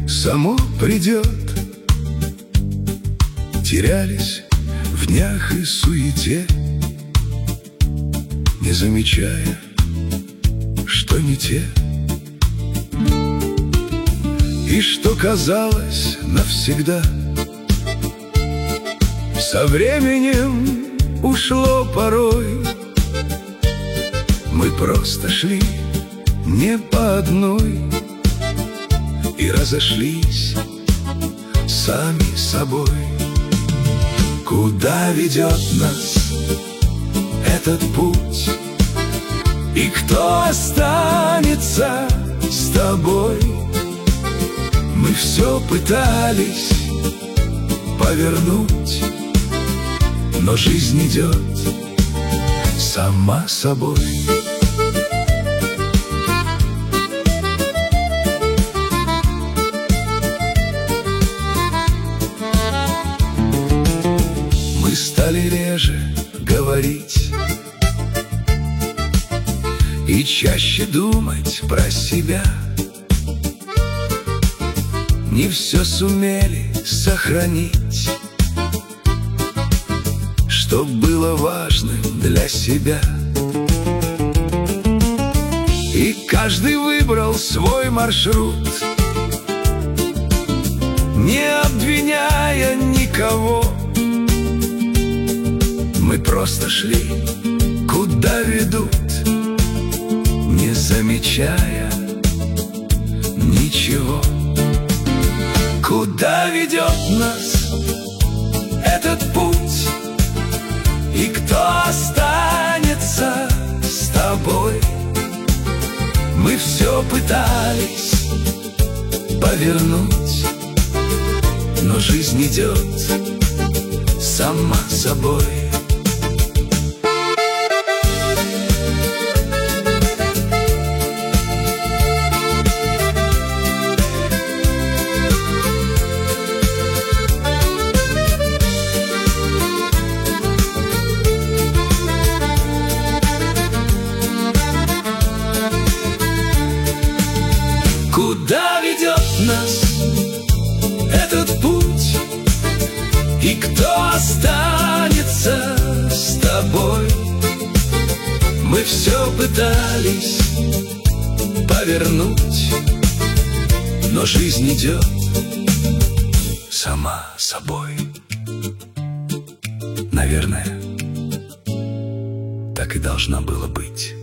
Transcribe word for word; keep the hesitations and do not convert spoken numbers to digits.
само придет. Терялись в днях и суете, не замечая, что не те. И что казалось навсегда, со временем ушло порой. Мы просто шли не по одной и разошлись сами собой. Куда ведет нас этот путь? И кто останется с тобой? Мы все пытались повернуть, но жизнь идет сама собой. Мы стали реже говорить и чаще думать про себя. Не все сумели сохранить, что было важным для себя. И каждый выбрал свой маршрут, не обвиняя никого. Мы просто шли, куда ведут, не замечая ничего. Куда ведет нас этот путь? И кто останется с тобой? Мы все пытались повернуть, но жизнь идет сама собой. Куда ведет нас этот путь? И кто останется с тобой? Мы все пытались повернуть, но жизнь идет сама собой. Наверное, так и должна была быть.